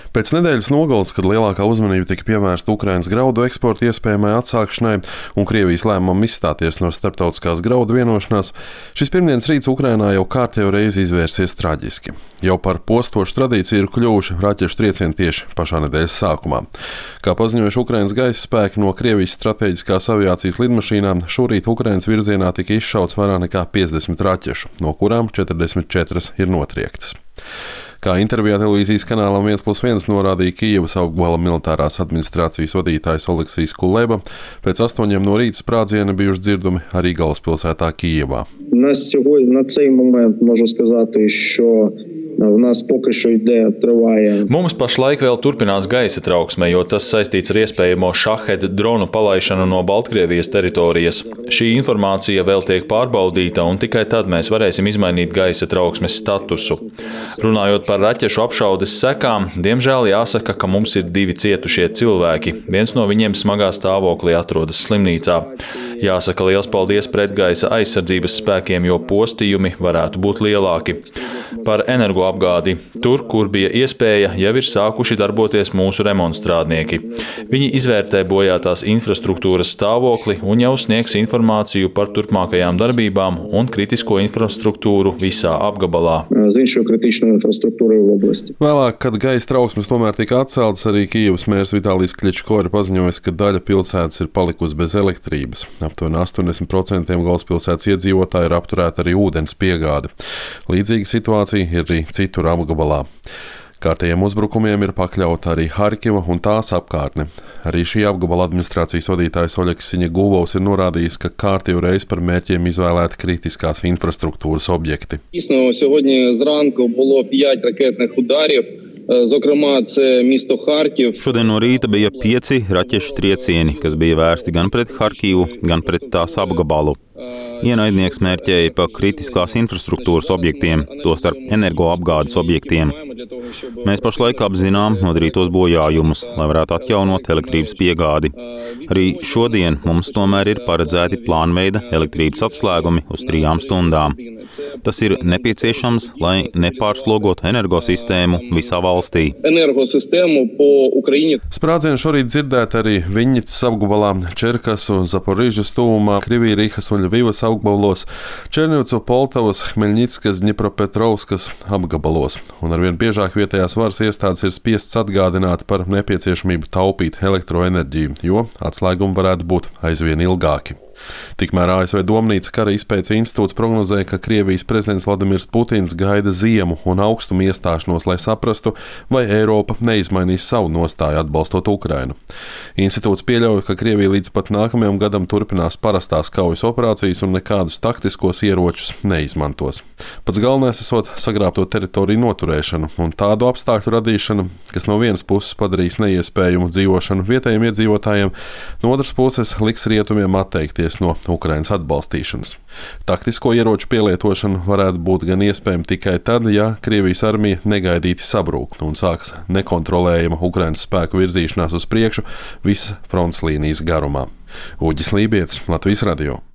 Pēc nedēļas nogales, kad lielākā uzmanība tika pievērsta Ukrainas graudu eksporta iespējamai atsākšanai un Krievijas lēmumam izstāties no starptautiskās graudu vienošanās, šis pirmdienas rīts Ukrainā jau kārtējo reizi izvērsies traģiski. Jau par postošu tradīciju ir kļuvuši raķešu triecieni tieši pašā nedēļas sākumā. Kā paziņojuši Ukrainas gaisa spēki no Krievijas strateģiskās aviācijas lidmašīnām, šorīt Ukrainas virzienā tika izšauts vairāk nekā 50 raķešu, no kurām 44 ir notriektas. Kā intervijā televīzijas kanālam 1+1 norādīja Kijevas apgabala militārās administrācijas vadītājs Oleksijs Kuleba, pēc 8 no rīta sprādzieni bijuši dzirdami arī galvaspilsētā Kijevā. На цей момент можу сказати, що в нас поки що триває. Mums pašlaik vēl turpinās gaisa trauksme, jo tas saistīts ar iespējamo Šahed dronu palaišanu no Baltkrievijas teritorijas. Šī informācija vēl tiek pārbaudīta, un tikai tad mēs varēsim izmainīt gaisa trauksmes statusu. Runājot par raķešu apšaudes sekām, diemžēl jāsaka, ka mums ir 2 cietušie cilvēki. Viens no viņiem smagā stāvoklī atrodas slimnīcā. Jāsaka liels paldies pretgaisa aizsardzības spēkiem, jo postījumi varētu būt lielāki. Par energoapgādi. Tur, kur bija iespēja, jau ir sākuši darboties mūsu remontstrādnieki. Viņi izvērtē bojātās infrastruktūras stāvokli un jau sniegs informāciju par turpmākajām darbībām un kritisko infrastruktūru visā apgabalā. Vēlāk, kad gaisa trauksmes tomēr tika atceltas, arī Kijevas mērs Vitālijs Kļečko ir paziņojis, ka daļa pilsētas ir palikusi bez elektrības. Aptuveni 80% galvaspilsētas iedzīvotāji ir apturēta arī ūdens piegāde. Līdzīga situācija ir arī citur apgabalā. Kārtējiem uzbrukumiem ir pakļauta arī Harkiva un tās apkārtne. Arī šī apgabala administrācijas vadītājs Oļeksiņa Guvovs ir norādījis, ka kārtējo reizi par mērķiem izvēlēti kritiskās infrastruktūras objekti. Сьогодні зранку було 5 ракетних ударів. Šodien no rīta bija 5 raķešu triecieni, kas bija vērsti gan pret Harkivu, gan pret tās apgabalu. Ienaidnieks mērķēja pa kritiskās infrastruktūras objektiem, tostarp energoapgādes objektiem. Mēs pašlaik apzinām nodarītos bojājumus, lai varētu atjaunot elektrības piegādi. Arī šodien mums tomēr ir paredzēti plānveida elektrības atslēgumi uz 3 stundām. Tas ir nepieciešams, lai nepārslogotu energosistēmu visā valstī. Sprādzienu šorīt dzirdēt arī Viņņicas apgabalā, Čerkasu, Zaporižas tuvumā, Krivīrihas un Ļvivas apgabalos, Černivcu, Poltavas, Hmeļņickas, Dņipropetrovskas apgabalos. Un arvien biežāk vietējās varas iestādes ir spiests atgādināt par nepieciešamību taupīt elektroenerģiju, jo atslēgumi varētu būt aizvien ilgāki. Tikmēr ASV Domnīca kara izpētes institūts prognozēja, ka Krievijas prezidents Vladimirs Putins gaida ziemu un augstumu iestāšanos, lai saprastu, vai Eiropa neizmainīs savu nostāju atbalstot Ukrainu. Institūts pieļauj, ka Krievija līdz pat nākamajam gadam turpinās parastās kaujas operācijas un nekādus taktiskos ieročus neizmantos. Pats galvenais esot sagrābto teritoriju noturēšanu un tādu apstākļu radīšanu, kas no vienas puses padarīs neiespējumu dzīvošanu vietējiem iedzīvotājiem, no otras puses liks rietumiem atteikties no Ukrainas atbalstīšanas. Taktisko ieroču pielietošana varētu būt gan iespējama tikai tad, ja Krievijas armija negaidīti sabrūk un sāks nekontrolējama Ukrainas spēku virzīšanās uz priekšu visas fronts līnijas garumā. Uģis Lībietis, Latvijas radio.